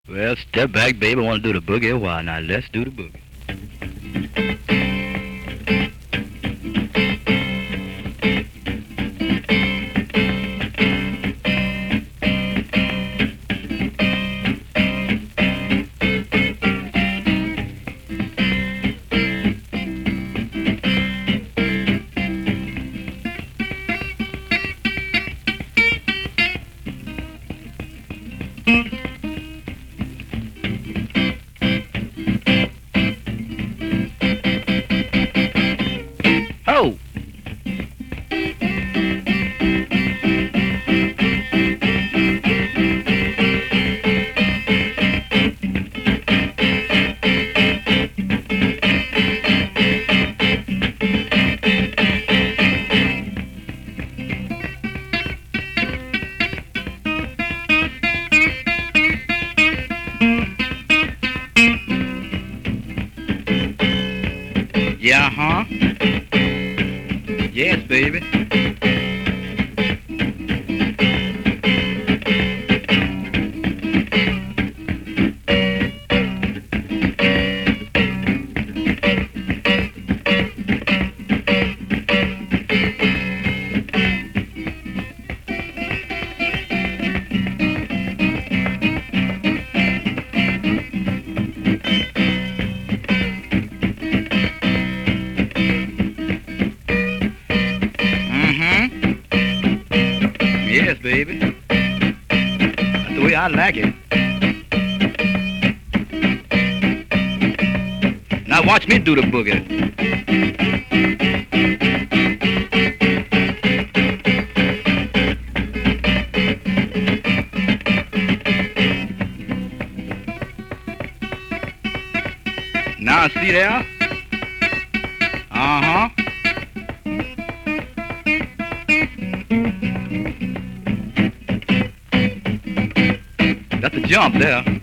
Well, step back, baby. I want to do the boogie a while. Now let's do the boogie. Ho! Yeah, huh? Yes, baby. Mm-hmm. Yes, baby. That's the way I like it. Now watch me do the boogie. Now see there? Uh-huh. That's a jump there.